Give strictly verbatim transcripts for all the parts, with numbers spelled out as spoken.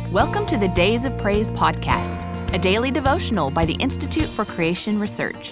Welcome to the Days of Praise podcast, a daily devotional by the Institute for Creation Research.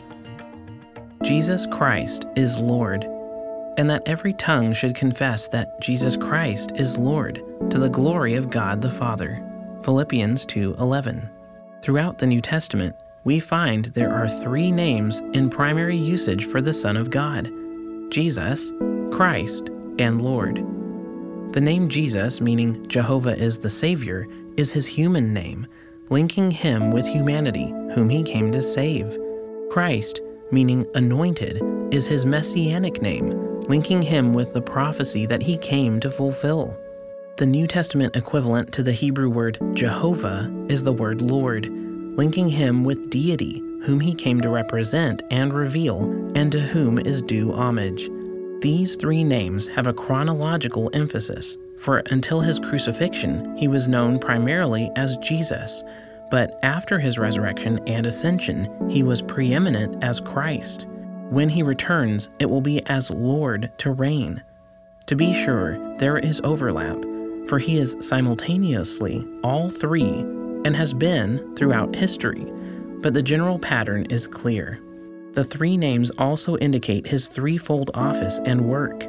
Jesus Christ is Lord, and that every tongue should confess that Jesus Christ is Lord, to the glory of God the Father. Philippians two eleven. Throughout the New Testament, we find there are three names in primary usage for the Son of God: Jesus, Christ, and Lord. The name Jesus, meaning Jehovah is the Savior, is his human name, linking him with humanity, whom he came to save. Christ, meaning anointed, is his messianic name, linking him with the prophecy that he came to fulfill. The New Testament equivalent to the Hebrew word Jehovah is the word Lord, linking him with deity, whom he came to represent and reveal, and to whom is due homage. These three names have a chronological emphasis, for until his crucifixion, he was known primarily as Jesus, but after his resurrection and ascension, he was preeminent as Christ. When he returns, it will be as Lord to reign. To be sure, there is overlap, for he is simultaneously all three and has been throughout history, but the general pattern is clear. The three names also indicate his threefold office and work.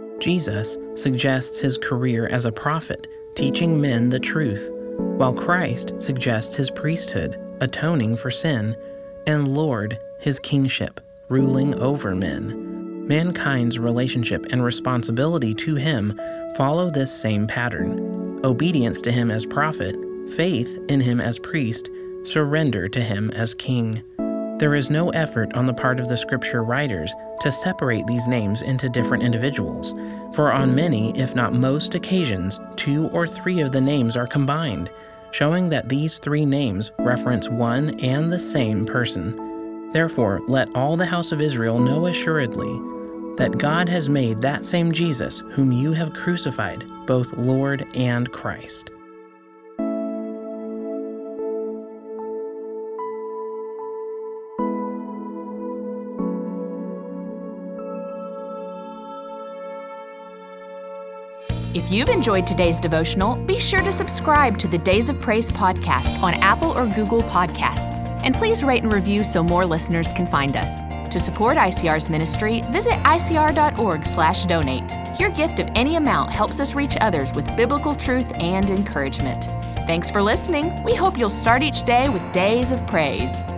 Jesus suggests his career as a prophet, teaching men the truth, while Christ suggests his priesthood, atoning for sin, and Lord, his kingship, ruling over men. Mankind's relationship and responsibility to him follow this same pattern: obedience to him as prophet, faith in him as priest, surrender to him as king. There is no effort on the part of the scripture writers to separate these names into different individuals, for on many, if not most occasions, two or three of the names are combined, showing that these three names reference one and the same person. Therefore, let all the house of Israel know assuredly that God has made that same Jesus, whom you have crucified, both Lord and Christ. If you've enjoyed today's devotional, be sure to subscribe to the Days of Praise podcast on Apple or Google Podcasts. And please rate and review so more listeners can find us. To support I C R's ministry, visit I C R dot org slash donate. Your gift of any amount helps us reach others with biblical truth and encouragement. Thanks for listening. We hope you'll start each day with Days of Praise.